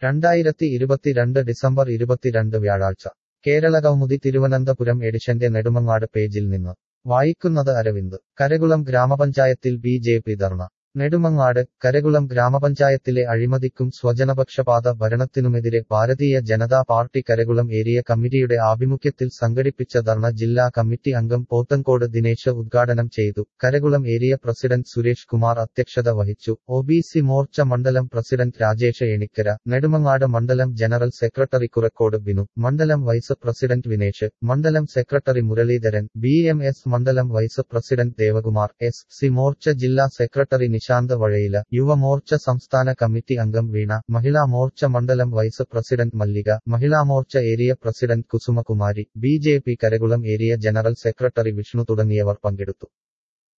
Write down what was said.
2022 December 22 വ്യാഴാഴ്ച കേരള കൗമുദി തിരുവനന്തപുരം എഡിഷന്റെ നെടുമങ്ങാട് പേജിൽ നിന്ന് വായിക്കുന്നത് അരവിന്ദ് കരകുളം ഗ്രാമപഞ്ചായത്തിൽ ബി.ജെ.പി. ധർണ നെടുമങ്ങാട് കരകുളം ഗ്രാമപഞ്ചായത്തിലെ അഴിമതിക്കും സ്വജനപക്ഷപാത ഭരണത്തിനുമെതിരെ ഭാരതീയ ജനതാ പാർട്ടി കരകുളം ഏരിയ കമ്മിറ്റിയുടെ ആഭിമുഖ്യത്തിൽ സംഘടിപ്പിച്ച ധർണ ജില്ലാ കമ്മിറ്റി അംഗം പോത്തൻകോട് ദിനേശ് ഉദ്ഘാടനം ചെയ്തു. കരകുളം ഏരിയ പ്രസിഡന്റ് സുരേഷ് കുമാർ അധ്യക്ഷത വഹിച്ചു. ഒ.ബി.സി. മോർച്ച മണ്ഡലം പ്രസിഡന്റ് രാജേഷ് എണിക്കര, നെടുമങ്ങാട് മണ്ഡലം ജനറൽ സെക്രട്ടറി കുറക്കോട് ബിനു, മണ്ഡലം വൈസ് പ്രസിഡന്റ് വിനേഷ്, മണ്ഡലം സെക്രട്ടറി മുരളീധരൻ, ബി.എം.എസ്. മണ്ഡലം vice president Devakumar, SC. Morcha ജില്ലാ സെക്രട്ടറി നിശാന്ത് വഴയില, യുവമോർച്ച സംസ്ഥാന കമ്മിറ്റി അംഗം വീണ, മഹിളാ മോർച്ച മണ്ഡലം vice president Mallika, Mahila Morcha area president Kusumakumari, BJP. Karakulam area general secretary Vishnu തുടങ്ങിയവർ പങ്കെടുത്തു.